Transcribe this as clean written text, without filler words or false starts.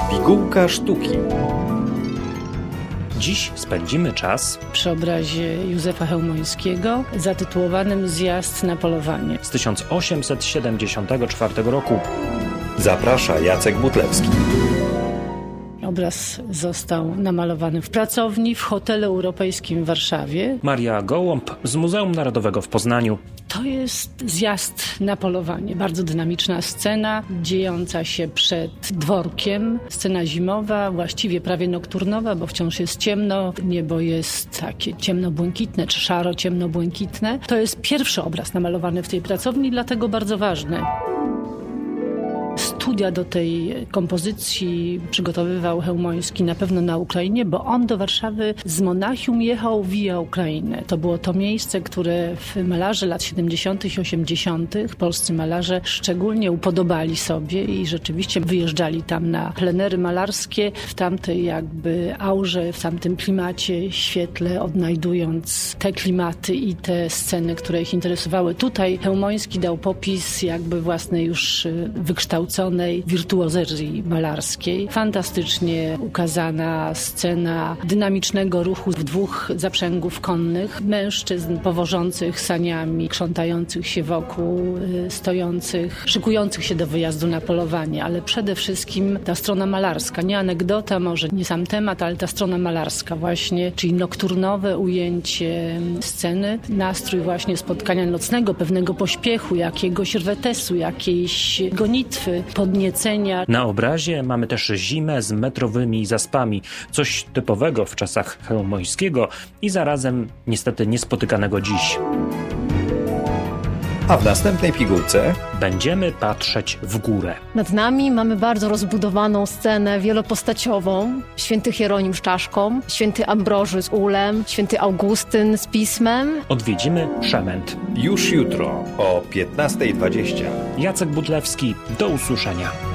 Pigułka sztuki. Dziś spędzimy czas przy obrazie Józefa Chełmońskiego zatytułowanym Zjazd na polowanie z 1874 roku. Zaprasza Jacek Butlewski. Obraz został namalowany w pracowni w hotelu europejskim w Warszawie. Maria Gołąb z Muzeum Narodowego w Poznaniu. To jest zjazd na polowanie. Bardzo dynamiczna scena, dziejąca się przed dworkiem. Scena zimowa, właściwie prawie nokturnowa, bo wciąż jest ciemno. Niebo jest takie ciemno-błękitne, czy szaro-ciemno-błękitne. To jest pierwszy obraz namalowany w tej pracowni, dlatego bardzo ważny. Studia do tej kompozycji przygotowywał Chełmoński na pewno na Ukrainie, bo on do Warszawy z Monachium jechał via Ukrainę. To było to miejsce, które malarze lat 70. i 80., polscy malarze szczególnie upodobali sobie i rzeczywiście wyjeżdżali tam na plenery malarskie w tamtej jakby aurze, w tamtym klimacie, świetle, odnajdując te klimaty i te sceny, które ich interesowały. Tutaj Chełmoński dał popis jakby własnej już wykształconej wirtuozerii malarskiej. Fantastycznie ukazana scena dynamicznego ruchu dwóch zaprzęgów konnych, mężczyzn powożących saniami, krzątających się wokół, stojących, szykujących się do wyjazdu na polowanie, ale przede wszystkim ta strona malarska, nie anegdota, może nie sam temat, ale ta strona malarska właśnie, czyli nokturnowe ujęcie sceny, nastrój właśnie spotkania nocnego, pewnego pośpiechu, jakiegoś rwetesu, jakiejś gonitwy, podniecenia. Na obrazie mamy też zimę z metrowymi zaspami. Coś typowego w czasach Chełmońskiego i zarazem niestety niespotykanego dziś. A w następnej pigułce będziemy patrzeć w górę. Nad nami mamy bardzo rozbudowaną scenę wielopostaciową. Święty Hieronim z czaszką, święty Ambroży z ulem, święty Augustyn z pismem. Odwiedzimy Przemęt. już jutro o 15:20. Jacek Butlewski, do usłyszenia.